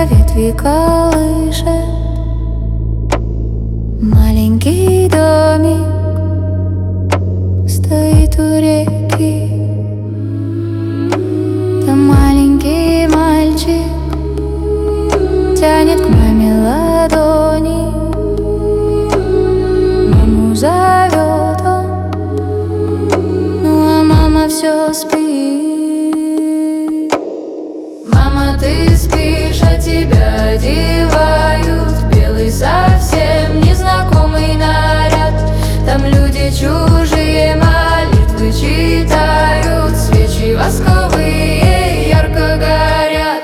ветви колышет. Маленький домик стоит у реки. Там маленький мальчик тянет к маме ладони. Маму зовет он, ну а мама все спит. Мама, ты спишь, а тебя одевают в белый совсем незнакомый наряд. Там люди чужие молитвы читают, свечи восковые ярко горят.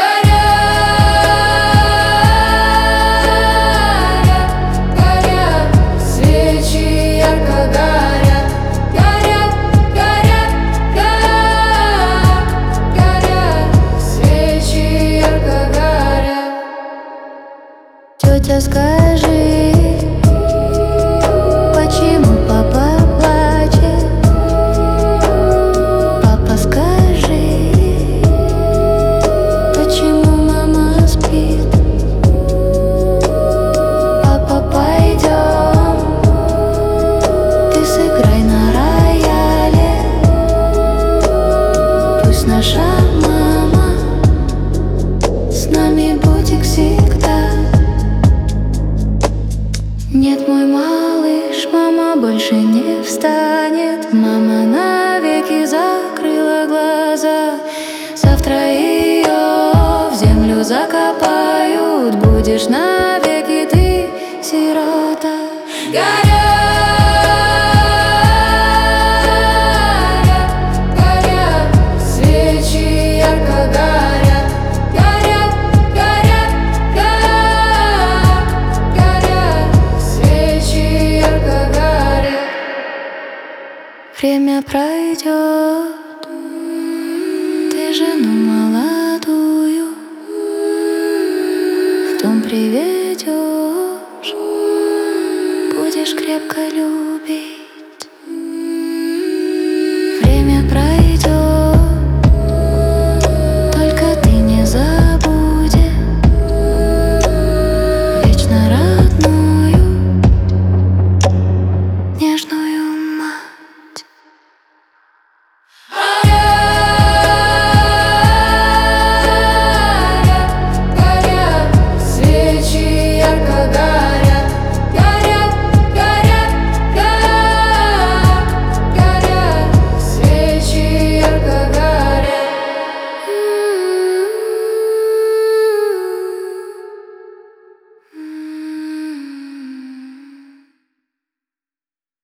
Горят свечи, ярко горят. Горят свечи, ярко горят. Тетя, скажи, почему папа плачет? Папа, скажи, почему мама спит? Папа, пойдем, ты сыграй на рояле. Пусть наша мама с нами будет всегда. Нет, мой малыш, мама больше не встанет. Мама навеки закрыла глаза. Завтра ее в землю закопают. Будешь навеки ты сирота. Горят свечи, ярко горят. Горят свечи, ярко горят. Время пройдет, ты жену молодую в дом приведешь, будешь крепко любить.